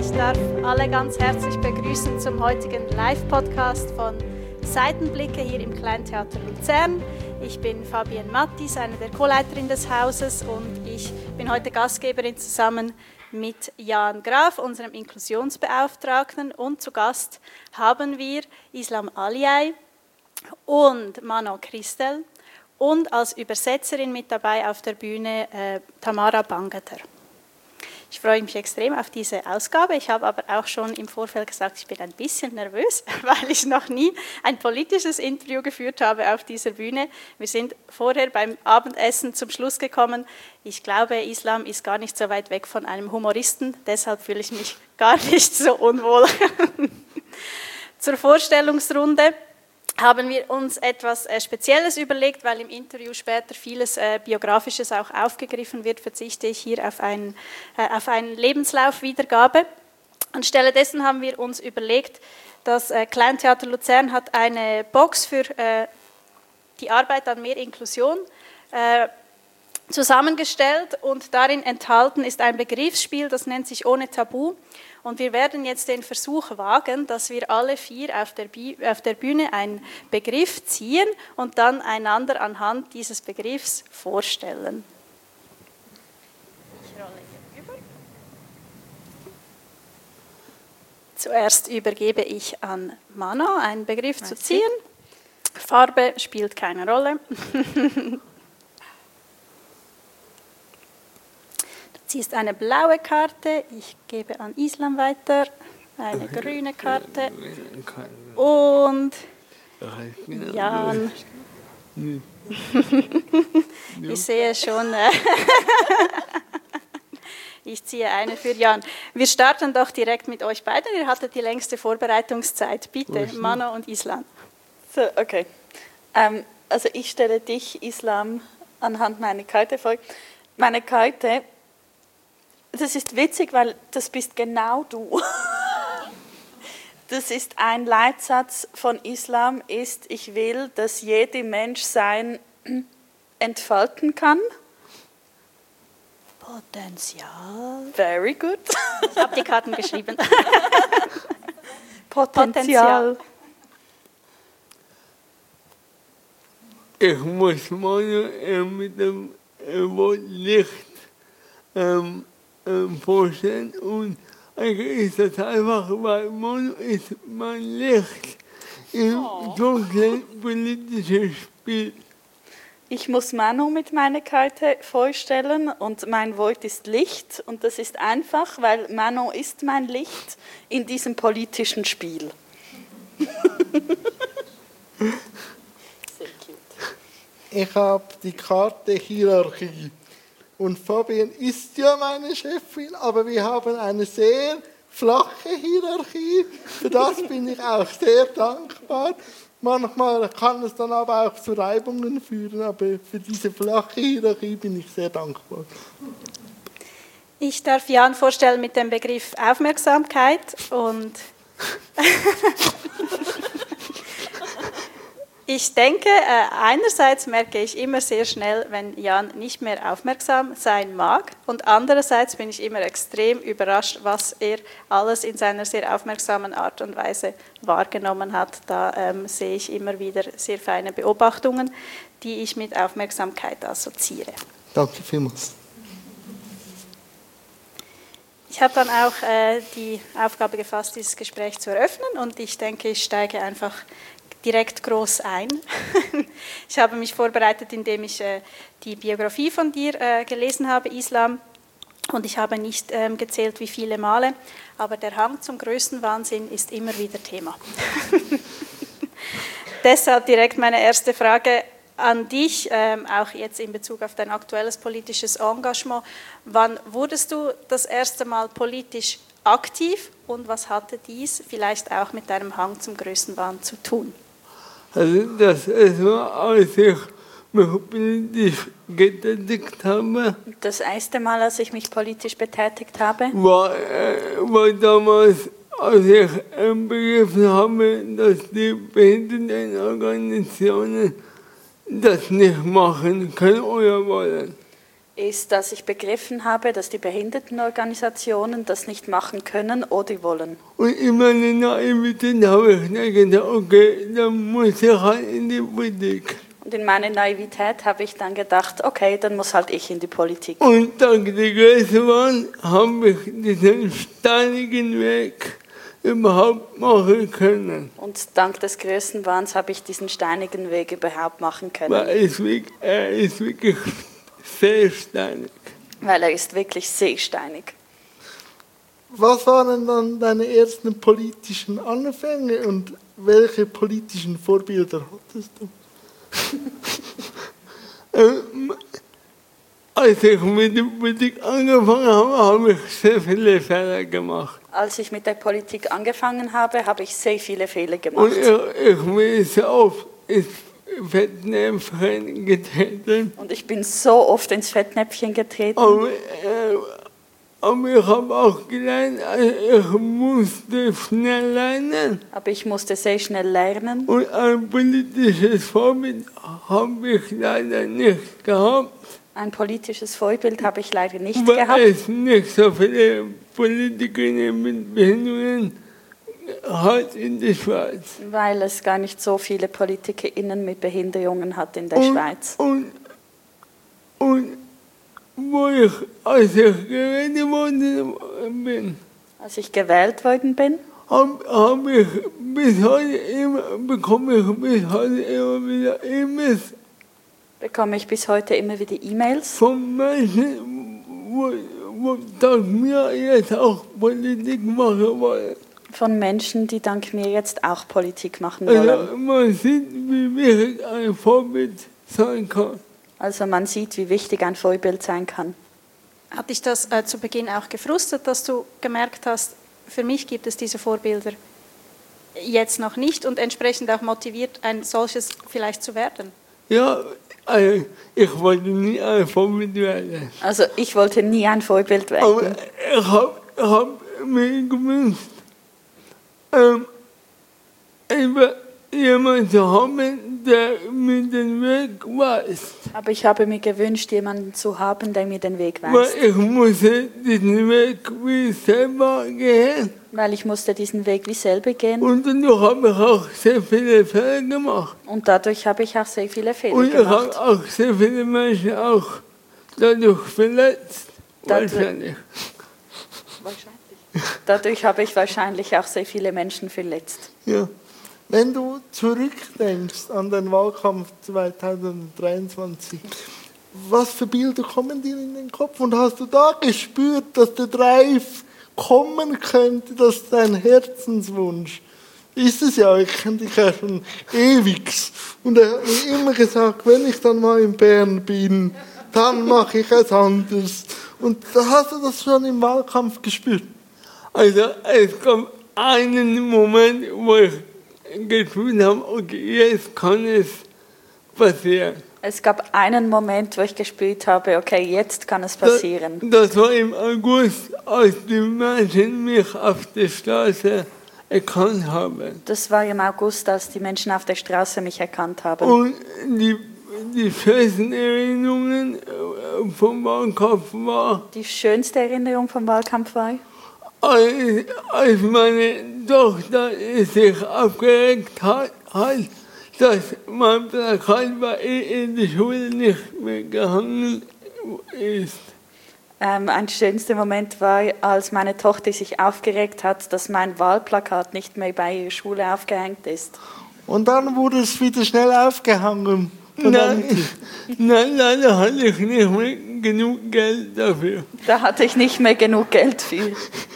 Ich darf alle ganz herzlich begrüßen zum heutigen Live-Podcast von Seitenblicke hier im Kleintheater Luzern. Ich bin Fabienne Mattis, eine der Co-Leiterinnen des Hauses, und ich bin heute Gastgeberin zusammen mit Jan Graf, unserem Inklusionsbeauftragten, und zu Gast haben wir Islam Aliyay und Manon Christel und als Übersetzerin mit dabei auf der Bühne Tamara Bangeter. Ich freue mich extrem auf diese Ausgabe. Ich habe aber auch schon im Vorfeld gesagt, ich bin ein bisschen nervös, weil ich noch nie ein politisches Interview geführt habe auf dieser Bühne. Wir sind vorher beim Abendessen zum Schluss gekommen. Ich glaube, Islam ist gar nicht so weit weg von einem Humoristen, deshalb fühle ich mich gar nicht so unwohl. Zur Vorstellungsrunde haben wir uns etwas Spezielles überlegt, weil im Interview später vieles Biografisches auch aufgegriffen wird, verzichte ich hier auf eine Lebenslaufwiedergabe. Anstelle dessen haben wir uns überlegt, das Kleintheater Luzern hat eine Box für die Arbeit an mehr Inklusion zusammengestellt, und darin enthalten ist ein Begriffsspiel, das nennt sich Ohne Tabu. Und wir werden jetzt den Versuch wagen, dass wir alle vier auf der Bühne einen Begriff ziehen und dann einander anhand dieses Begriffs vorstellen. Ich rolle hier über. Zuerst übergebe ich an Manon, einen Begriff zu ziehen. Farbe spielt keine Rolle. Sie ist eine blaue Karte, ich gebe an Islam weiter, eine grüne Karte und Jan. Ich sehe schon, ich ziehe eine für Jan. Wir starten doch direkt mit euch beiden, ihr hattet die längste Vorbereitungszeit. Bitte, Manon und Islam. So, okay. Also ich stelle dich, Islam, anhand meiner Karte vor. Meine Karte... Das ist witzig, weil das bist genau du. Das ist ein Leitsatz von Islam, ist: Ich will, dass jeder Mensch sein entfalten kann. Potenzial. Very good. Ich habe die Karten geschrieben. Potenzial. Ich muss mal mit dem Wort Licht vorstellen, und eigentlich ist das einfach, weil Mono ist mein Licht im dunklen politischen Spiel. Ich muss Manu mit meiner Karte vorstellen, und mein Wort ist Licht, und das ist einfach, weil Manu ist mein Licht in diesem politischen Spiel. Sehr cute. Ich habe die Karte Hierarchie. Und Fabienne ist ja meine Chefin, aber wir haben eine sehr flache Hierarchie. Für das bin ich auch sehr dankbar. Manchmal kann es dann aber auch zu Reibungen führen, aber für diese flache Hierarchie bin ich sehr dankbar. Ich darf Jan vorstellen mit dem Begriff Aufmerksamkeit, und ich denke, einerseits merke ich immer sehr schnell, wenn Jan nicht mehr aufmerksam sein mag, und andererseits bin ich immer extrem überrascht, was er alles in seiner sehr aufmerksamen Art und Weise wahrgenommen hat. Da sehe ich immer wieder sehr feine Beobachtungen, die ich mit Aufmerksamkeit assoziiere. Danke vielmals. Ich habe dann auch die Aufgabe gefasst, dieses Gespräch zu eröffnen, und ich denke, ich steige einfach direkt groß ein. Ich habe mich vorbereitet, indem ich die Biografie von dir gelesen habe, Islam, und ich habe nicht gezählt, wie viele Male, aber der Hang zum Größenwahnsinn ist immer wieder Thema. Deshalb direkt meine erste Frage an dich, auch jetzt in Bezug auf dein aktuelles politisches Engagement. Wann wurdest du das erste Mal politisch aktiv, und was hatte dies vielleicht auch mit deinem Hang zum Größenwahn zu tun? Also das erstmal, als ich mich politisch getätigt habe, Das erste Mal, als ich mich politisch betätigt habe, war damals, als ich begriffen habe, dass die Behindertenorganisationen das nicht machen können oder wollen. ist, dass ich begriffen habe, dass die Behindertenorganisationen das nicht machen können oder wollen. Und in meiner Naivität habe ich dann gedacht, okay, dann muss ich halt in die Politik. Und in meiner Naivität habe ich dann gedacht, okay, dann muss halt ich in die Politik. Und dank der Größenwahn habe ich diesen steinigen Weg überhaupt machen können. Und dank des Größenwahns habe ich diesen steinigen Weg überhaupt machen können. Weil er ist wirklich sehr steinig. Weil er ist wirklich sehr steinig. Was waren dann deine ersten politischen Anfänge und welche politischen Vorbilder hattest du? Als ich mit der Politik angefangen habe, habe ich sehr viele Fehler gemacht. Als ich mit der Politik angefangen habe, habe ich sehr viele Fehler gemacht. Und ich bin sehr oft ins Fettnäpfchen getreten. Und ich bin so oft ins Fettnäpfchen getreten. Aber ich habe auch gelernt, ich musste schnell lernen. Aber ich musste sehr schnell lernen. Und ein politisches Vorbild habe ich leider nicht gehabt. Ein politisches Vorbild habe ich leider nicht weil gehabt. Es nicht so viele Politikerinnen mit Behinderungen hat in der Schweiz. Weil es gar nicht so viele PolitikerInnen mit Behinderungen hat in der Schweiz. Und als ich gewählt worden bin, Als ich gewählt worden bin, bekomme ich bis heute immer wieder E-Mails bekomme ich bis heute immer wieder E-Mails von Menschen, dass mir jetzt auch Politik machen wollen. von Menschen, die dank mir jetzt auch Politik machen wollen. Also man sieht, wie wichtig ein Vorbild sein kann. Also man sieht, wie wichtig ein Vorbild sein kann. Hat dich das zu Beginn auch gefrustet, dass du gemerkt hast, für mich gibt es diese Vorbilder jetzt noch nicht und entsprechend auch motiviert, ein solches vielleicht zu werden? Ja, also ich wollte nie ein Vorbild werden. Also ich wollte nie ein Vorbild Aber werden. ich hab mir gewünscht, jemanden zu haben, der mir den Weg weist. Aber ich habe mir gewünscht, jemanden zu haben, der mir den Weg Weil weist. ich musste diesen Weg wie selber gehen. Weil ich musste diesen Weg wie selber gehen. Und dadurch habe ich auch sehr viele Fehler gemacht. Und dadurch habe ich auch sehr viele Fehler Und ich gemacht. habe auch sehr viele Menschen auch dadurch verletzt. Wahrscheinlich. Dadurch habe ich wahrscheinlich auch sehr viele Menschen verletzt. Ja. Wenn du zurückdenkst an den Wahlkampf 2023, was für Bilder kommen dir in den Kopf? Und hast du da gespürt, dass der Drive kommen könnte, dass dein Herzenswunsch ist es ja, ich kenne dich ja schon ewig. Und er hat mir immer gesagt, wenn ich dann mal in Bern bin, dann mache ich es anders. Und da hast du das schon im Wahlkampf gespürt? Also es gab einen Moment, wo ich gefühlt habe, okay, jetzt kann es passieren. Es gab einen Moment, wo ich gespürt habe, okay, jetzt kann es passieren. Das war im August, als die Menschen mich auf der Straße erkannt haben. Das war im August, als die Menschen auf der Straße mich erkannt haben. Und die schönsten Erinnerungen vom Wahlkampf war, Die schönste Erinnerung vom Wahlkampf war, als meine Tochter sich aufgeregt hat, dass mein Plakat bei ihr in die Schule nicht mehr gehangen ist. ein schönster Moment war, als meine Tochter sich aufgeregt hat, dass mein Wahlplakat nicht mehr bei ihrer Schule aufgehängt ist. Und dann wurde es wieder schnell aufgehangen. Nein, leider hatte ich nicht mehr genug Geld dafür. Da hatte ich nicht mehr genug Geld für.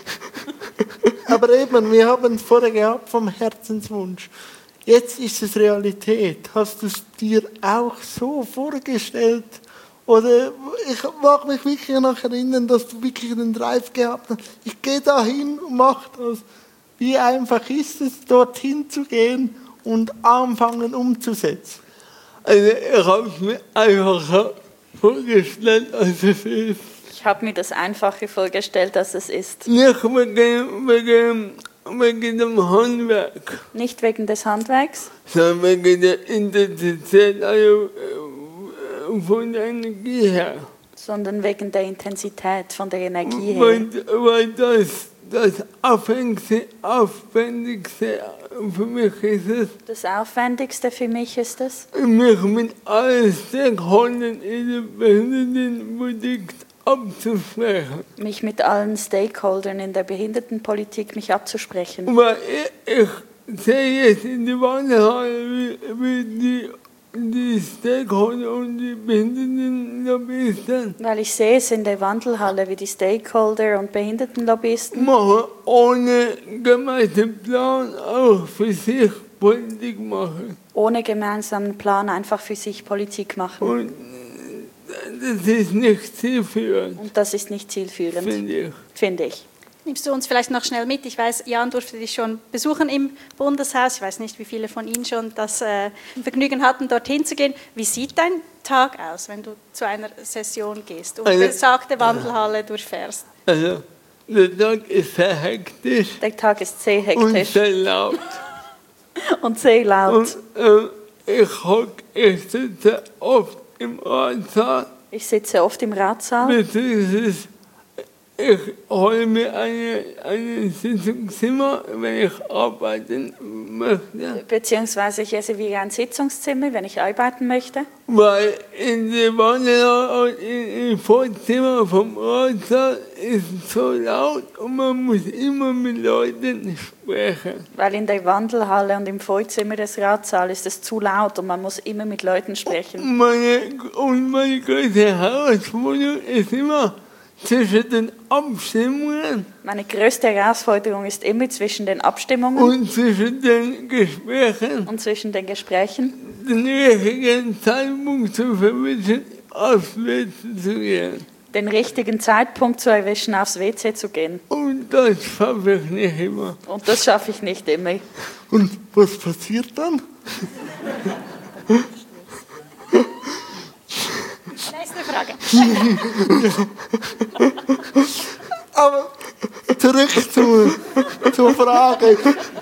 Aber eben, wir haben es vorher gehabt vom Herzenswunsch. Jetzt ist es Realität. Hast du es dir auch so vorgestellt? Oder ich mag mich wirklich noch erinnern, dass du wirklich den Drive gehabt hast. Ich gehe da hin und mache das. Wie einfach ist es, dorthin zu gehen und anfangen umzusetzen? Also ich habe es mir einfacher vorgestellt, als es ist. Ich habe mir das einfacher vorgestellt, als es ist. Nicht wegen dem Handwerk, Nicht wegen des Handwerks, sondern wegen der Intensität von der Energie her. sondern wegen der Intensität, von der Energie her. Weil das Aufwendigste für mich ist es, Das Aufwendigste für mich ist es, mich mit allen Stakeholdern in der Behindertenpolitik abzusprechen. mich mit allen Stakeholdern in der Behindertenpolitik mich abzusprechen. Weil ich sehe jetzt in der Wandelhalle, wie die Stakeholder und die Behindertenlobbyisten Weil ich sehe es in der Wandelhalle, wie die Stakeholder und Behindertenlobbyisten machen, ohne gemeinsamen Plan auch für sich Politik machen. ohne gemeinsamen Plan einfach für sich Politik machen. Und das ist nicht zielführend, Und das ist nicht zielführend, finde ich. Nimmst du uns vielleicht noch schnell mit? Ich weiß, Jan durfte dich schon besuchen im Bundeshaus. Ich weiß nicht, wie viele von Ihnen schon das Vergnügen hatten, dorthin zu gehen. Wie sieht dein Tag aus, wenn du zu einer Session gehst und besagte Wandelhalle durchfährst? Also, der Tag ist sehr hektisch Der Tag ist sehr und hektisch sehr laut. und sehr laut. Und ich sitze oft im Ratssaal, Ich sitze oft im Ratssaal. beziehungsweise ich hole mir ein Sitzungszimmer, wenn ich arbeiten möchte. Beziehungsweise ich esse wie ein Sitzungszimmer, wenn ich arbeiten möchte. Weil in der Wandelhalle und im Vorzimmer vom Ratssaal ist es so laut und man muss immer mit Leuten sprechen. Weil in der Wandelhalle und im Vorzimmer des Ratssaals ist es zu laut und man muss immer mit Leuten sprechen. Meine größte Herausforderung ist immer zwischen den Abstimmungen Meine größte Herausforderung ist immer zwischen den Abstimmungen und zwischen den Gesprächen und zwischen den Gesprächen den richtigen Zeitpunkt zu verwischen, aufs WC zu gehen. den richtigen Zeitpunkt zu erwischen, aufs WC zu gehen. Und das schaffe ich nicht immer. Und das schaffe ich nicht immer. Und was passiert dann? Nächste Frage. Aber zurück zur Frage.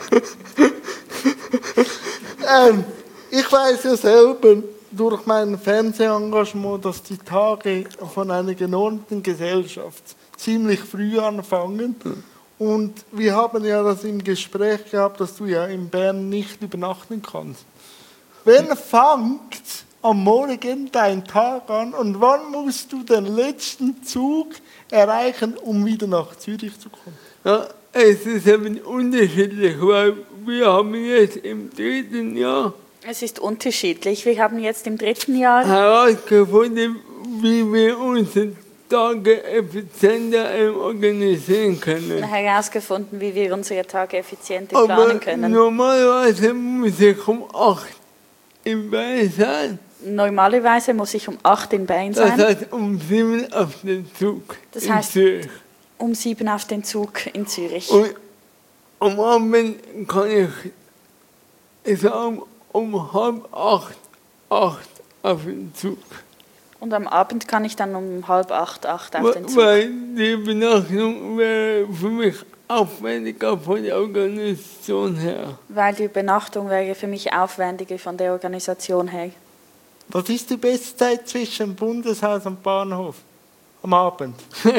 Ich weiß ja selber durch mein Fernsehengagement, dass die Tage von einer genormten Gesellschaft ziemlich früh anfangen. Und wir haben ja das im Gespräch gehabt, dass du ja in Bern nicht übernachten kannst. Wann fängt am Morgen dein Tag an und wann musst du den letzten Zug erreichen, um wieder nach Zürich zu kommen? Ja, es ist eben unterschiedlich, weil wir haben jetzt im 3. Jahr Es ist unterschiedlich. Wir haben jetzt im 3. Jahr herausgefunden, wie wir unsere Tage effizienter organisieren können. herausgefunden, wie wir unsere Tage effizienter Aber planen können. normalerweise muss ich um 8 im Bett sein. Normalerweise muss ich um 8 in Bern Das sein, heißt um 7 auf den Zug Das in heißt- Zürich. um 7 auf den Zug in Zürich. Und am Abend kann ich sagen, um 7:30, 8 auf den Zug. Und am Abend kann ich dann um 7:30, 8 auf den Zug. Weil die Benachrichtigung wäre für mich aufwendiger von der Organisation her. Weil die Übernachtung wäre für mich aufwendiger von der Organisation her. Was ist die beste Zeit zwischen Bundeshaus und Bahnhof am Abend?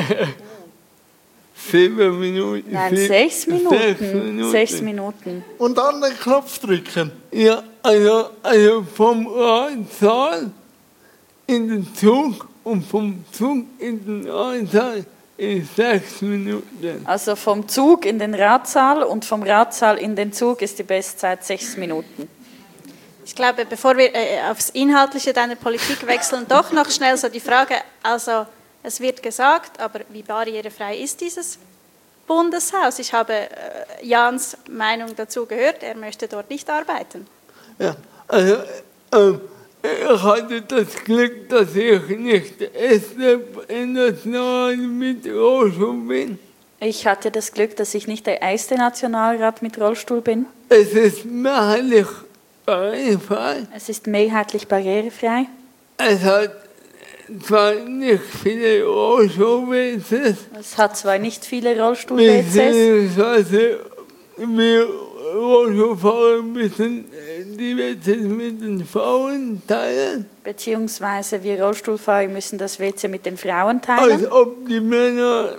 7 Minuten. Nein, 6 Minuten. 6 Minuten. Und dann den Knopf drücken. Ja, also vom Ratssaal in den Zug und vom Zug in den Ratssaal in 6 Minuten. Also vom Zug in den Ratssaal und vom Ratssaal in den Zug ist die Bestzeit 6 Minuten. Ich glaube, bevor wir aufs Inhaltliche deiner Politik wechseln, doch noch schnell so die Frage, also es wird gesagt, aber wie barrierefrei ist dieses Bundeshaus? Ich habe Jans Meinung dazu gehört, er möchte dort nicht arbeiten. Ja, also ich hatte das Glück, dass ich nicht der erste National mit Rollstuhl bin. Ich hatte das Glück, dass ich nicht der erste Nationalrat mit Rollstuhl bin. Es ist mehrheitlich barrierefrei. Es ist mehrheitlich barrierefrei. Es hat zwar nicht viele Rollstuhl-WCs, Es hat zwar nicht viele Rollstuhl-WCs, beziehungsweise wir Rollstuhlfahrer müssen die WCs mit den Frauen teilen. Beziehungsweise wir Rollstuhlfahrer müssen das WC mit den Frauen teilen. Als ob die Männer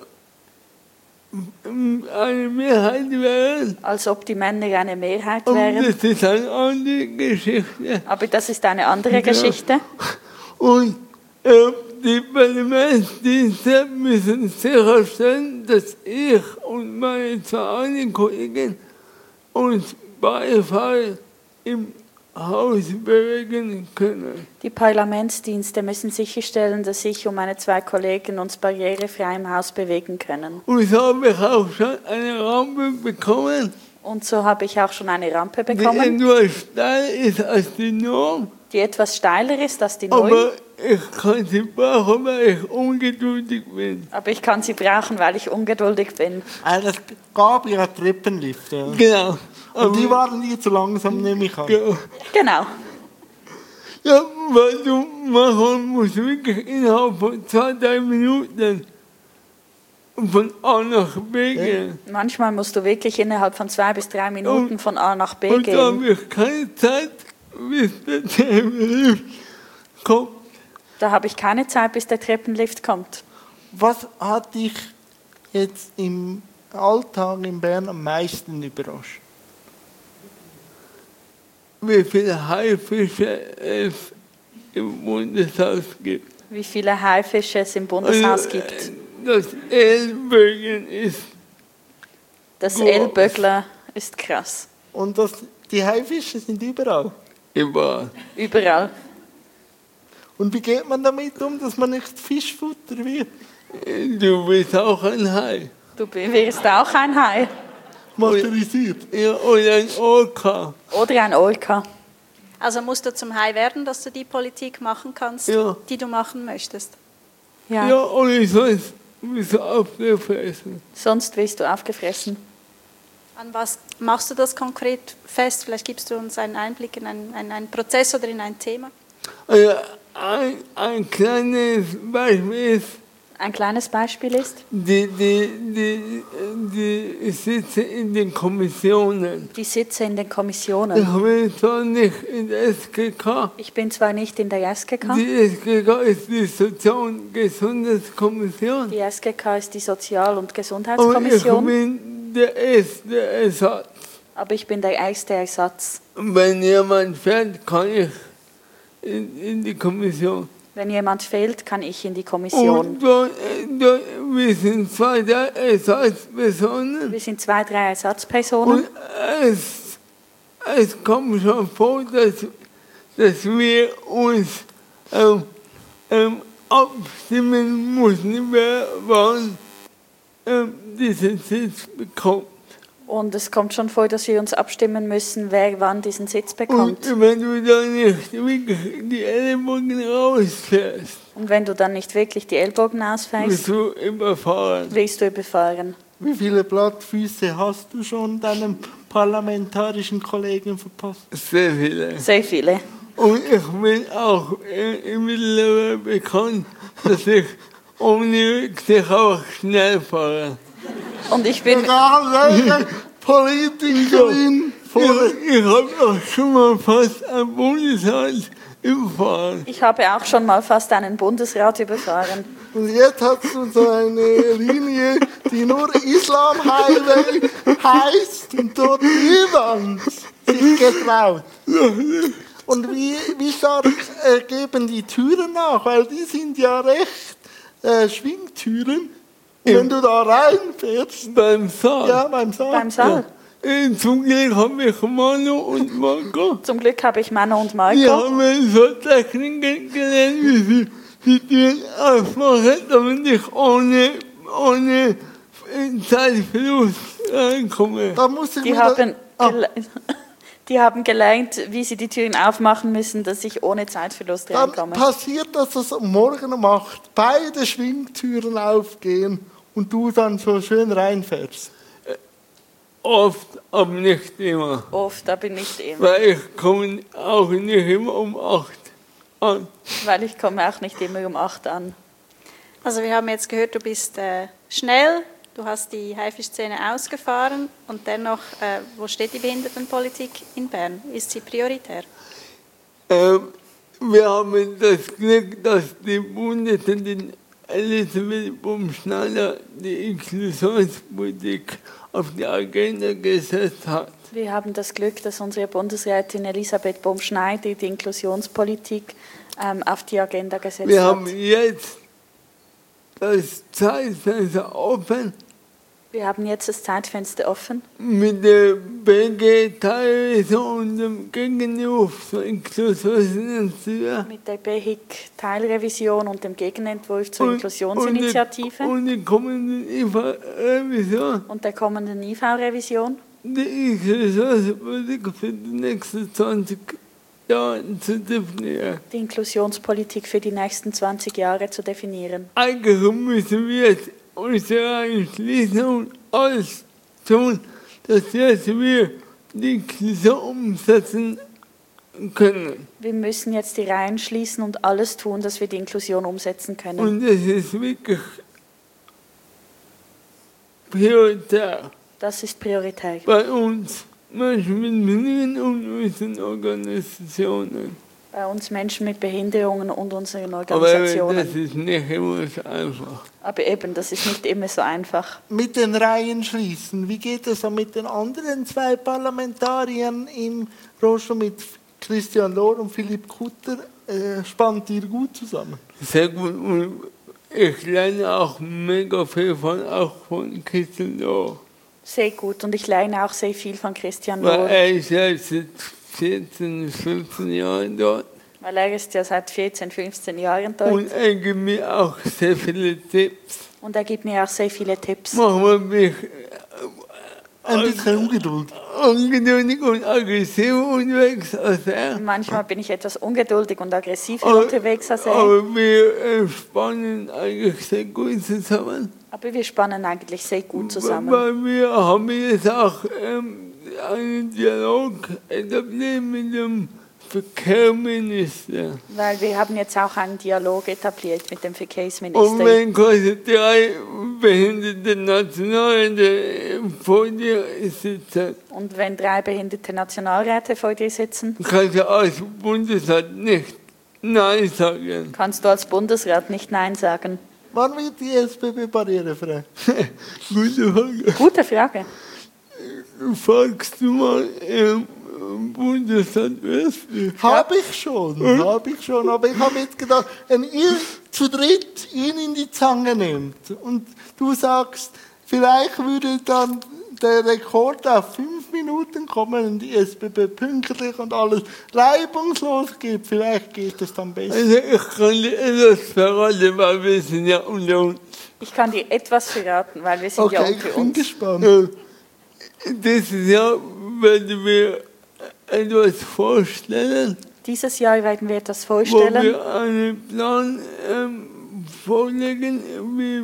eine Mehrheit wären. Als ob die Männer eine Mehrheit Und wären. das ist eine andere Geschichte. Aber das ist eine andere Geschichte. Und die Parlamentsdienste müssen sicherstellen, dass ich und meine zwei anderen Kollegen uns barrierefrei im Haus bewegen können. Die Parlamentsdienste müssen sicherstellen, dass ich und meine zwei Kollegen uns barrierefrei im Haus bewegen können. Und so habe ich auch schon eine Rampe bekommen, Und so habe ich auch schon eine Rampe die bekommen, etwas steil ist als die Norm. die etwas steiler ist als die Norm. Aber ich kann sie brauchen, weil ich ungeduldig bin. Aber ich kann sie brauchen, weil ich ungeduldig bin. Es gab ja Treppenlifte. Ja. Genau. Und die waren nie zu langsam, nehme ich an. Genau. Genau. Ja, weil du machen musst wirklich innerhalb von 2-3 Minuten von A nach B gehen. Manchmal musst du wirklich innerhalb von 2 bis 3 Minuten von A nach B Und da gehen. habe ich keine Zeit, bis der Treppenlift kommt. Da habe ich keine Zeit, bis der Treppenlift kommt. Was hat dich jetzt im Alltag in Bern am meisten überrascht? Wie viele Haifische es im Bundeshaus gibt. Wie viele Haifische es im Bundeshaus gibt. Das Ellbogen ist Das groß. Ellbögler ist krass. Und die Haifische sind überall. überall. Überall. Und wie geht man damit um, dass man nicht Fischfutter wird? Du bist auch ein Hai. Du wirst auch ein Hai. Motorisiert. Ja, oder ein Orca. Oder ein Orca. Also musst du zum Hai werden, dass du die Politik machen kannst, Ja. die du machen möchtest. Ja. Ja, oder sonst bist du aufgefressen. Sonst wirst du aufgefressen. An was machst du das konkret fest? Vielleicht gibst du uns einen Einblick in einen Prozess oder in ein Thema. Also ein kleines Beispiel ist, Ein kleines Beispiel ist, die Sitze in den Kommissionen. die Sitze in den Ich Kommissionen. bin zwar nicht in der SGK, Ich bin zwar nicht in der SGK. die SGK ist die Sozial- und Gesundheitskommission, Die SGK ist die Sozial- und aber ich Gesundheitskommission. bin der erste Ersatz. Aber ich bin der erste Ersatz. Wenn jemand fährt, kann ich in die Kommission. Wenn jemand fehlt, kann ich in die Kommission. Und wir sind zwei der Ersatzpersonen. Wir sind 2, 3 Ersatzpersonen. Und es kommt schon vor, dass wir uns abstimmen müssen, wer wann diesen Sitz bekommt. Und es kommt schon vor, dass wir uns abstimmen müssen, wer wann diesen Sitz bekommt. Und wenn du dann nicht wirklich die Ellenbogen rausfährst, Und wenn du dann nicht wirklich die Ellbogen bist ausfährst, du überfahren. wirst du überfahren. Wie viele Blattfüße hast du schon deinem parlamentarischen Kollegen verpasst? Sehr viele. Sehr viele. Und ich bin auch mittlerweile bekannt, dass ich ohne Rücksicht auch schnell fahre. Und ich bin, Egal welche Politikerin Ich habe auch schon mal fast ein Bundesrat überfahren. ich habe auch schon mal fast einen Bundesrat überfahren. Und jetzt hast du so eine Linie, die nur Islam Highway heißt und dort niemand sich getraut. Und wie stark geben die Türen nach? Weil die sind ja recht Schwingtüren. Wenn du da reinfährst, Beim Saal. ja, beim Saal. Beim Saal. Zum Glück habe ich Manu und Marco. Zum Glück habe ich Mano und Wir Marco. haben so Techniken gelernt, wie sie die Türen aufmachen, damit ich ohne Zeitverlust reinkomme. Da muss ich Die wieder- haben, die haben gelernt, wie sie die Türen aufmachen müssen, dass ich ohne Zeitverlust Dann reinkomme. passiert, dass das morgen um 8 beide Schwingtüren aufgehen und du dann so schön reinfährst. Oft, aber nicht immer. Oft, aber nicht immer. Weil ich komme auch nicht immer um 8 an. Weil ich komme auch nicht immer um 8 an. Also wir haben jetzt gehört, du bist schnell, Du hast die Haifischszene ausgefahren und dennoch, wo steht die Behindertenpolitik in Bern? Ist sie prioritär? Wir haben das Glück, dass die Bundesrätin Elisabeth Baumschneider die Inklusionspolitik auf die Agenda gesetzt hat. Wir haben das Glück, dass unsere Bundesrätin Elisabeth Baumschneider die Inklusionspolitik auf die Agenda gesetzt Wir hat. haben jetzt das Zeitfenster offen Wir haben jetzt das Zeitfenster offen mit der BG-Teilrevision und dem Gegenruf zur Inklusionsinitiative. mit der BHIG-Teilrevision und dem Gegenentwurf zur Inklusionsinitiative Und die kommenden IFA-Revision. und der kommenden IV-Revision, Die Inklusionspolitik für die nächsten 20 Jahre zu definieren. die Inklusionspolitik für die nächsten 20 Jahre zu definieren. Eigentlich müssen wir jetzt unsere Reihen schließen und alles tun, dass wir die Inklusion umsetzen können. Wir müssen jetzt die Reihen schließen und alles tun, dass wir die Inklusion umsetzen können. Und das ist wirklich prioritär Das ist prioritär. bei uns, Menschen mit Behinderungen und unseren Organisationen. Bei uns Menschen mit Behinderungen und unseren Aber Organisationen. das ist nicht immer so einfach. Aber eben, das ist nicht immer so einfach. Mit den Reihen schließen. Wie geht es dann mit den anderen 2 Parlamentariern im Rollstuhl, mit Christian Lohr und Philipp Kutter? Spannt ihr gut zusammen? Sehr gut. Und ich lerne auch mega viel auch von Christian Lohr. Sehr gut. Und ich lerne auch sehr viel von Christian Weil Lohr. er ist ja seit 14, 15 Jahren dort. Weil er ist ja seit 14, 15 Jahren dort. Und er gibt mir auch sehr viele Tipps. Und er gibt mir auch sehr viele Tipps. Manchmal bin ich Ein bisschen ungeduldig. ungeduldig und aggressiv unterwegs als er. Manchmal bin ich etwas ungeduldig und aggressiver unterwegs als er. Aber wir spannen eigentlich sehr gut zusammen. Aber wir spannen eigentlich sehr gut zusammen. Weil wir haben jetzt auch einen Dialog etabliert mit dem Verkehrsminister. Weil wir haben jetzt auch einen Dialog etabliert mit dem Und Verkehrsminister. wenn quasi 3 behinderte Nationalräte vor dir sitzen, Und wenn 3 behinderte Nationalräte vor dir sitzen, kannst du als Bundesrat nicht Nein sagen. kannst du als Bundesrat nicht Nein sagen. Wann wird die SBB barrierefrei? Gute Frage. Gute Frage. Fragst du mal im Bundesrat Westby? Habe ich schon. Aber ich habe jetzt gedacht, wenn ihr zu dritt ihn in die Zange nehmt und du sagst, vielleicht würde dann der Rekord auf 5 Minuten kommen und die SBB pünktlich und alles reibungslos geht, vielleicht geht es dann besser. Also ich kann dir etwas verraten, weil wir sind ja unter uns. Ich kann dir etwas verraten, weil wir sind ja Okay, ich unter bin uns. gespannt. Dieses Jahr werden wir etwas vorstellen, Dieses Jahr werden wir etwas wo vorstellen, wir einen Plan vorlegen,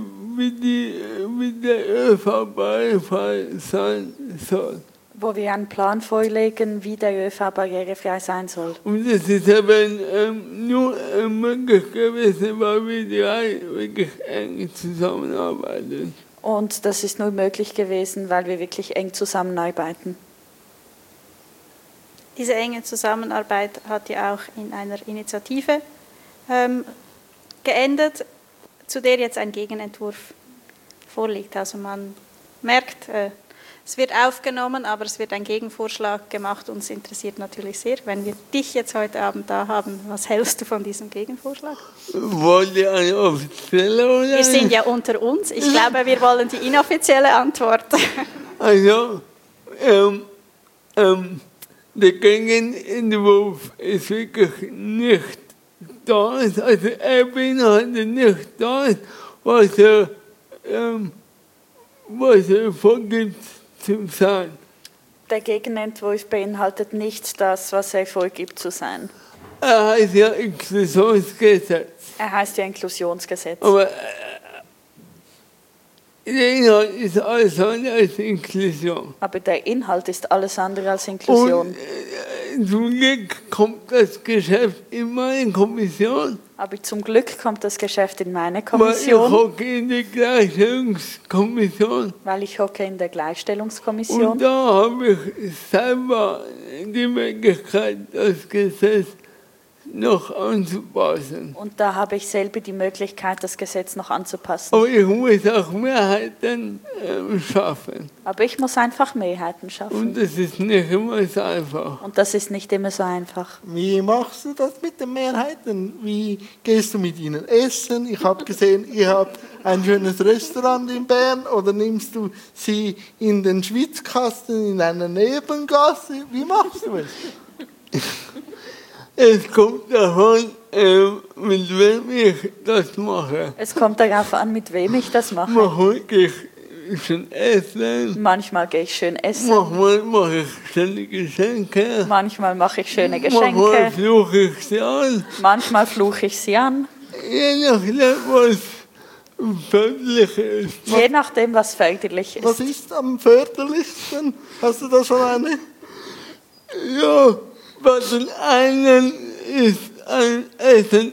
wie der ÖV-Barrierefrei sein soll. wo wir einen Plan vorlegen, wie der ÖV barrierefrei sein soll. Und das ist eben nur möglich gewesen, weil wir 3 wirklich eng zusammenarbeiten. Und das ist nur möglich gewesen, weil wir wirklich eng zusammenarbeiten. Diese enge Zusammenarbeit hat ja auch in einer Initiative geendet, zu der jetzt ein Gegenentwurf vorliegt. Also man merkt, es wird aufgenommen, aber es wird ein Gegenvorschlag gemacht. Uns interessiert natürlich sehr, wenn wir dich jetzt heute Abend da haben, was hältst du von diesem Gegenvorschlag? Wollt ihr eine offizielle oder? Wir sind ja unter uns. Ich glaube, wir wollen die inoffizielle Antwort. Also, der Gegenentwurf ist wirklich nicht da. Also er beinhaltet nicht das, was er vorgibt zu sein. Der Gegenentwurf beinhaltet nicht das, was er vorgibt zu sein. Er heißt ja Inklusionsgesetz. Er heißt ja Inklusionsgesetz. Aber der Inhalt ist alles andere als Inklusion. Aber der Inhalt ist alles andere als Inklusion. Und zum Glück kommt das Geschäft in meine Kommission. Aber zum Glück kommt das Geschäft in meine weil ich Kommission, hocke in der Gleichstellungskommission. weil ich hocke in der Und Gleichstellungskommission. da habe ich selber die Möglichkeit, das Gesetz noch anzupassen. Und da habe ich selber die Möglichkeit, das Gesetz noch anzupassen. Aber ich muss auch Mehrheiten schaffen. Aber ich muss einfach Mehrheiten schaffen. Und das ist nicht immer so einfach. Und das ist nicht immer so einfach. Wie machst du das mit den Mehrheiten? Wie gehst du mit ihnen essen? Ich habe gesehen, ihr habt ein schönes Restaurant in Bern. Oder nimmst du sie in den Schwitzkasten in einer Nebengasse? Wie machst du es? Es kommt davon, mit wem ich das mache. Es kommt darauf an, mit wem ich das mache. Manchmal gehe ich schon essen, Manchmal gehe ich schön essen. manchmal mache ich schöne Geschenke, Manchmal mache ich schöne manchmal Geschenke. fluche ich sie an. Manchmal fluche ich sie an. Je nachdem, was förderlich ist. Je nachdem, was förderlich Was ist. ist am förderlichsten? Hast du da schon eine? Ja, bei den einen ist ein Essen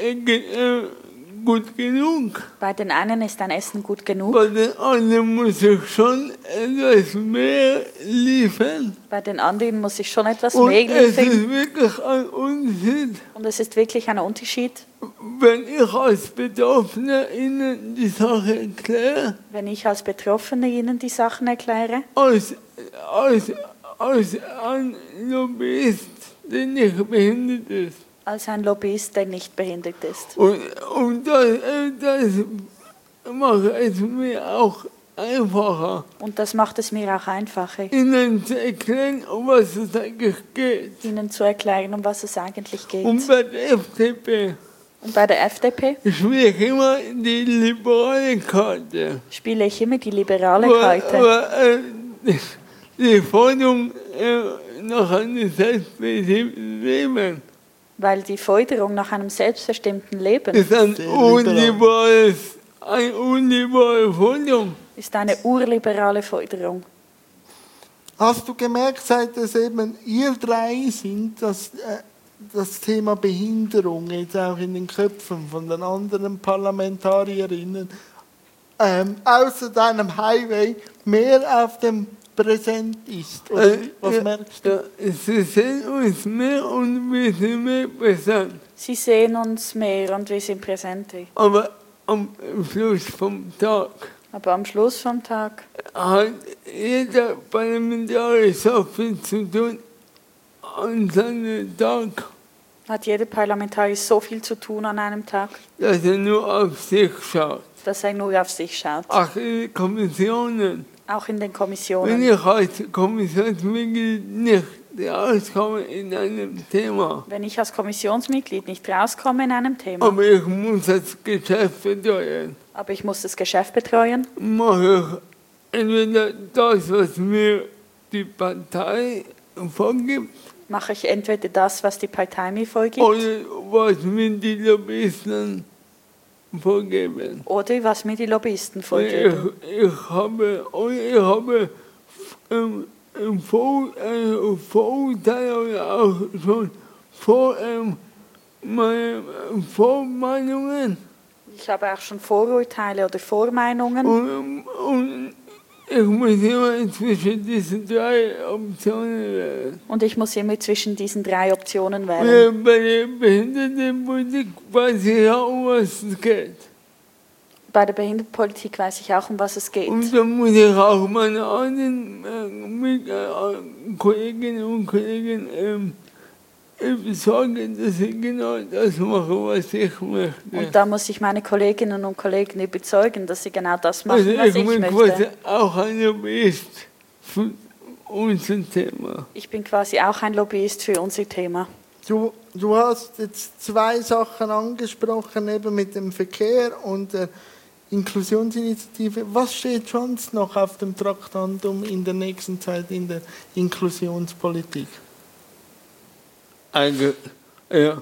gut genug. Bei den einen ist ein Essen gut genug. Bei den anderen muss ich schon etwas mehr liefern. Bei den anderen muss ich schon etwas Und mehr es liefern. ist wirklich ein Unterschied, Und es ist wirklich ein Unterschied, wenn ich als Betroffener Ihnen die Sache erkläre, wenn ich als Betroffene Ihnen die Sachen erkläre, als ein Lobbyist, der nicht behindert ist. als ein Lobbyist, der nicht behindert ist. Und das macht es mir auch einfacher, Und das macht es mir auch einfacher, Ihnen zu erklären, um was es eigentlich geht. Ihnen zu erklären, um was es eigentlich geht. Und bei der FDP Und bei der FDP spiele ich immer die liberale Karte. spiele ich immer die liberale Weil- Karte. weil, die Forderung nach einem selbstbestimmten Leben Weil die Forderung nach einem selbstbestimmten Leben ist eine Sehr liberal. unliberale Forderung. ist eine urliberale Forderung. Hast du gemerkt, seit es eben ihr drei sind, dass das Thema Behinderung jetzt auch in den Köpfen von den anderen Parlamentarierinnen außer deinem Highway mehr auf dem Präsent ist? Oder was merkst du? Ja, Sie sehen uns mehr und wir sind mehr präsent. Sie sehen uns mehr und wir sind präsenter. Aber am Schluss vom Tag Aber am Schluss vom Tag hat jeder Parlamentarier so viel zu tun an seinem Tag, hat jeder Parlamentarier so viel zu tun an einem Tag, dass er nur auf sich schaut. dass er nur auf sich schaut. Auch in den Kommissionen. Auch in den Wenn Kommissionen. ich als Kommissionsmitglied nicht rauskomme in einem Thema, Wenn ich als Kommissionsmitglied nicht rauskomme in einem Thema, aber ich muss das Geschäft betreuen, aber ich muss das Geschäft betreuen, mache ich entweder das, was mir die Partei vorgibt, mache ich entweder das, was die Partei mir vorgibt, oder was mir die Lobbyisten vorgeben. oder was mir die Lobbyisten Und vorgeben. ich habe Vorurteile oder auch schon Vormeinungen. Ich habe auch schon Vorurteile oder Vormeinungen Und ich muss immer zwischen diesen drei Optionen wählen. und ich muss immer zwischen diesen drei Optionen wählen. Bei der Behindertenpolitik weiß ich auch, um was es geht. Bei der Behindertenpolitik weiß ich auch, um was es geht. Und dann muss ich auch meine anderen Kolleginnen und Kollegen überzeugen, dass ich genau das mache, was ich möchte. Und da muss ich meine Kolleginnen und Kollegen überzeugen, dass sie genau das machen, Also was ich ich bin quasi möchte. auch ein Lobbyist für unser Thema. Ich bin quasi auch ein Lobbyist für unser Thema. Du hast jetzt zwei Sachen angesprochen, eben mit dem Verkehr und der Inklusionsinitiative. Was steht sonst noch auf dem Traktandum in der nächsten Zeit in der Inklusionspolitik? Also, ja,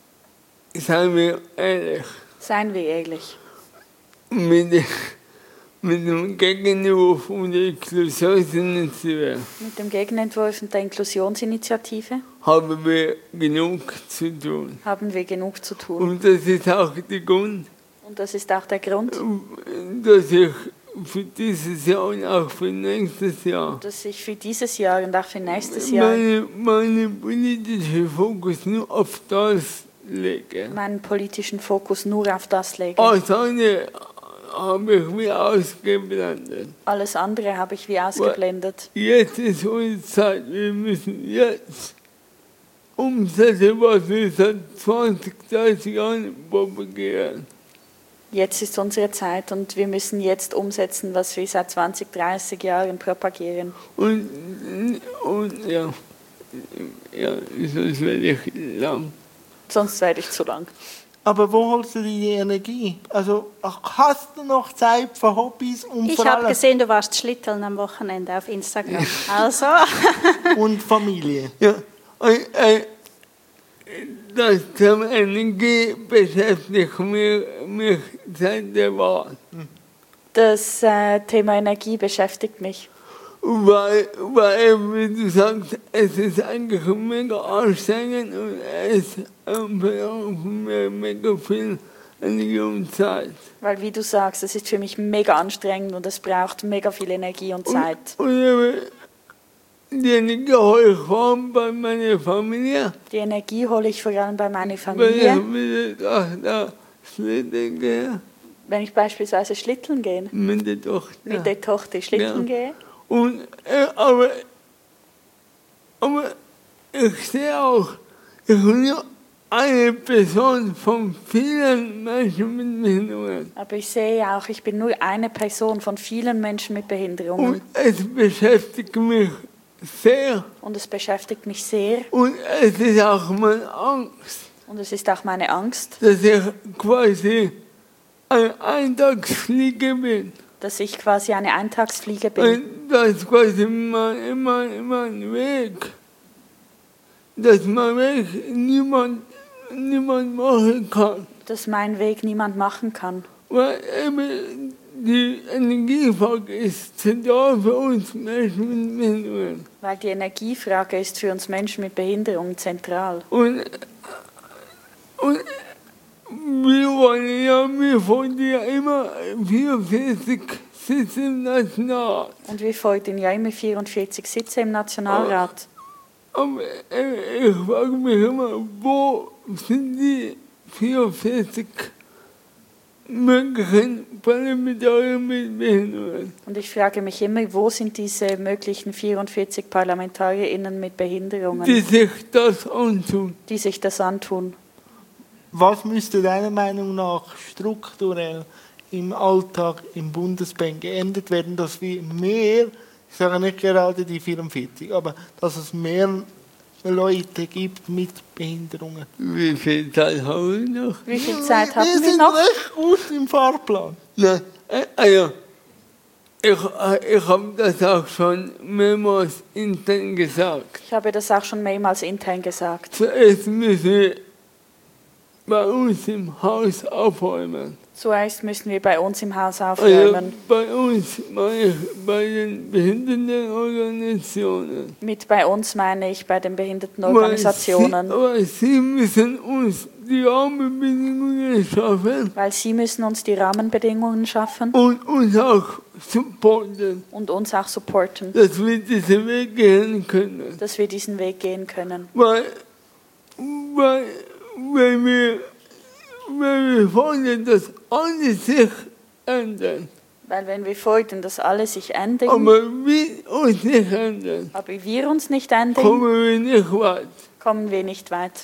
seien wir ehrlich, Seien wir ehrlich. mit mit dem Gegenentwurf und der Inklusionsinitiative Mit dem Gegenentwurf und der Inklusionsinitiative haben wir genug zu tun. haben wir genug zu tun. Und das ist auch der Grund, Und das ist auch der Grund, dass ich für dieses Jahr und auch für nächstes Jahr dass ich für dieses Jahr und auch für nächstes Jahr meinen politischen Fokus nur auf das lege. meinen politischen Fokus nur auf das lege. Alles andere habe ich mir ausgeblendet. Alles andere habe ich wie ausgeblendet. Jetzt ist unsere Zeit, wir müssen jetzt umsetzen, was wir seit 20, 30 Jahren propagieren. Jetzt ist unsere Zeit und wir müssen jetzt umsetzen, was wir seit 20, 30 Jahren propagieren. Und ja, sonst werde ich lang. Sonst werde ich zu lang. Aber wo holst du die Energie? Also hast du noch Zeit für Hobbys und Ich vor habe allem gesehen, du warst schlitteln am Wochenende auf Instagram. Also, und Familie? Ja, das Thema Energie beschäftigt mich seit der Wahl. Das Thema Energie beschäftigt mich. Weil, wie du sagst, es ist eigentlich mega anstrengend und es braucht mir mega viel Energie und Zeit. Weil, wie du sagst, es ist für mich mega anstrengend und es braucht mega viel Energie und Zeit. Und die Energie hole ich vor allem bei meiner Familie. Die Energie hole ich vor allem bei meiner Weil Familie. ich mit der Tochter schlitteln gehe. Wenn ich beispielsweise schlitteln gehe, Mit der Tochter. mit der Tochter schlitteln gehe. Und, aber ich sehe auch, ich bin nur eine Person von vielen Menschen mit Behinderungen. Aber ich sehe auch, ich bin nur eine Person von vielen Menschen mit Behinderungen. Und es beschäftigt mich sehr. Und es beschäftigt mich sehr. Und es ist auch meine Angst, Und es ist auch meine Angst, dass ich quasi ein Eintagsflieger bin. dass ich quasi eine Eintagsfliege bin. Und das ist quasi mein Weg. Dass mein Weg niemand machen kann. Dass mein Weg niemand machen kann. Weil eben die Energiefrage ist zentral für uns Menschen mit Behinderungen. Weil die Energiefrage ist für uns Menschen mit Behinderung zentral. Und wir fordern ja immer 44 Sitze im Nationalrat. Und wir fordern ja immer 44 Sitze im Nationalrat. Aber ich frage mich immer, wo sind die 44 möglichen Parlamentarier mit Behinderungen? Und ich frage mich immer, wo sind diese möglichen 44 ParlamentarierInnen mit Behinderungen, Die sich das antun. die sich das antun? Was müsste deiner Meinung nach strukturell im Alltag im Bundesbank geändert werden, dass wir mehr, ich sage nicht gerade die 44, aber dass es mehr Leute gibt mit Behinderungen? Wie viel Zeit haben wir noch? Wie viel Zeit haben wir wir sind noch? recht gut im Fahrplan. Nein, also, ich habe das auch schon mehrmals intern gesagt. Ich habe das auch schon mehrmals intern gesagt. Zuerst müssen wir bei uns im Haus aufräumen. Zuerst müssen wir bei uns im Haus Also aufräumen. bei uns, bei den Behindertenorganisationen. Mit bei uns meine ich bei den Behindertenorganisationen. Weil sie müssen uns die Rahmenbedingungen schaffen Weil sie müssen uns die Rahmenbedingungen schaffen und uns auch supporten, und uns auch supporten, dass wir diesen Weg gehen können. dass wir diesen Weg gehen können. Weil wenn wir wollen, dass alle sich ändern, Weil wenn wir fordern, dass alle sich ändern, aber wir uns nicht ändern, aber wir uns nicht ändern, kommen wir nicht weit. kommen wir nicht weit.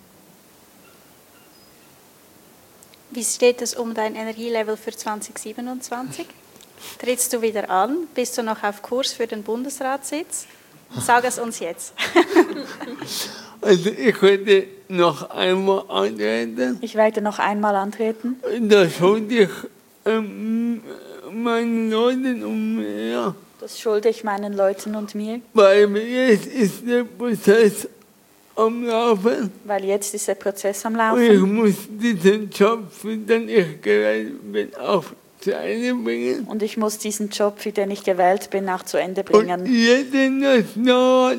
wie steht es um dein Energielevel für 2027? Trittst du wieder an? Bist du noch auf Kurs für den Bundesratssitz? Sag es uns jetzt. Also ich werde noch einmal antreten. Ich werde noch einmal antreten. Das schulde ich meinen Leuten und mir. Das schulde ich meinen Leuten und mir, Weil jetzt ist der Prozess am Laufen. weil jetzt ist der Prozess am Und ich Laufen. muss diesen Job, für den ich gewählt bin, auch zu Ende bringen. Und ich muss diesen Job, für den ich gewählt bin, auch zu Ende Und bringen. jeder Nationalrat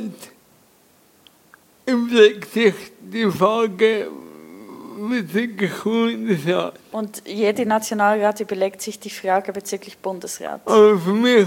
überlegt sich die Frage bezüglich Bundesrat. Und jeder Nationalrat überlegt sich die Frage bezüglich Bundesrat. Aber für mich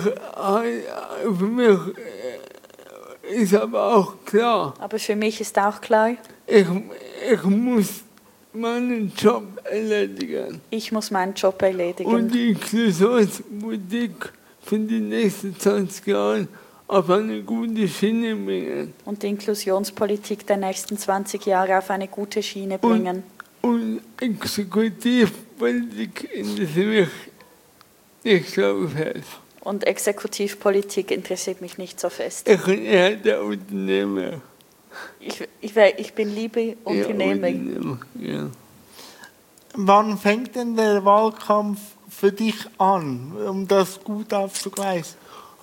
ist aber auch klar, Aber für mich ist auch klar, ich muss meinen Job erledigen. ich muss meinen Job erledigen. Und die Inklusionspolitik für die nächsten 20 Jahre auf eine gute Schiene bringen. Und die Inklusionspolitik der nächsten 20 Jahre auf eine gute Schiene bringen. Und Exekutivpolitik interessiert mich nicht so fest. Und Exekutivpolitik interessiert mich nicht so fest. Ich bin eher der Unternehmer. Ich bin lieber Unternehmer. Ja. Wann fängt denn der Wahlkampf für dich an, um das gut aufzugleisen?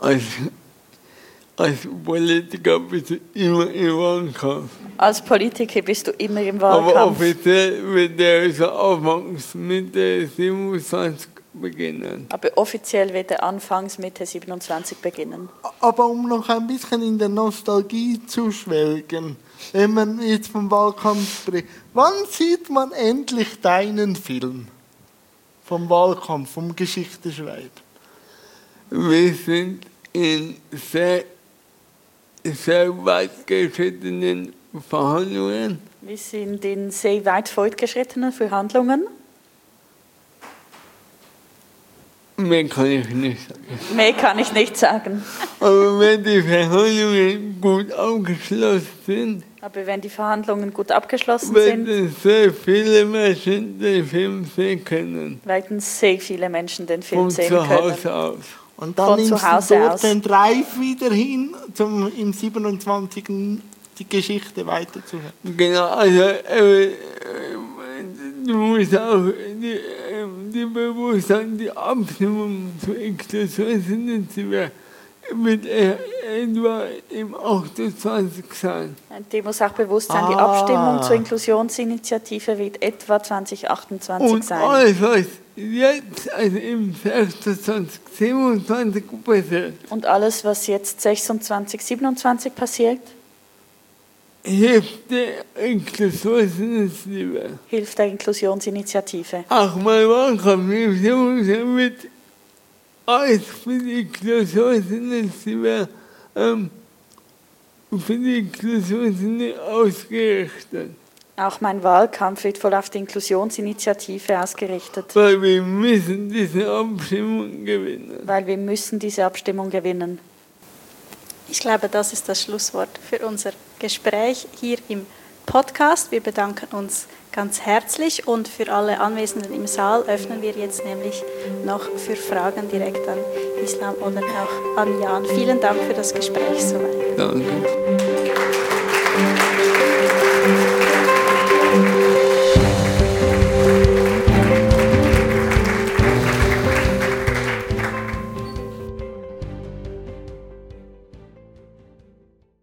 Als Politiker bist du immer im Wahlkampf. Als Politiker bist du immer im Aber Wahlkampf. offiziell wird der so anfangs Mitte 27 beginnen. Aber offiziell wird er anfangs Mitte 27 beginnen. Aber um noch ein bisschen in der Nostalgie zu schwelgen, wenn man jetzt vom Wahlkampf spricht, wann sieht man endlich deinen Film? Vom Wahlkampf, vom Geschichteschreiben? Wir sind in sehr weit geschrittenen Verhandlungen. Wir sind in sehr weit fortgeschrittenen Verhandlungen. Mehr kann ich nicht sagen. Mehr kann ich nicht sagen. Aber wenn die Verhandlungen gut abgeschlossen sind, Aber wenn die Verhandlungen gut abgeschlossen sind, werden sehr viele Menschen den Film sehen können. werden sehr viele Menschen den Film Von sehen zu können. Hause aus. Und dann Von nimmst zu Hause du dort aus. den Drive wieder hin, um im 27. die Geschichte weiterzuhören. Genau, also du musst auch die Bewusstsein, die Abstimmung zur Inklusionsinitiative wird etwa im 28 sein. Dem muss auch bewusst sein, die Abstimmung zur Inklusionsinitiative wird etwa 2028 Und sein. alles, was jetzt, also im 26, 27 passiert, Und alles, was jetzt 26, 27 passiert, hilft der Inklusionsinitiative. hilft der Inklusionsinitiative. Auch mein Wahlkampf wird alles für die Inklusionsinitiative ausgerichtet. Auch mein Wahlkampf wird voll auf die Inklusionsinitiative ausgerichtet, Weil wir müssen diese Abstimmung gewinnen. weil wir müssen diese Abstimmung gewinnen. Ich glaube, das ist das Schlusswort für unser Gespräch hier im Podcast. Wir bedanken uns ganz herzlich und für alle Anwesenden im Saal öffnen wir jetzt nämlich noch für Fragen direkt an Islam oder auch an Jan. Vielen Dank für das Gespräch soweit. Danke.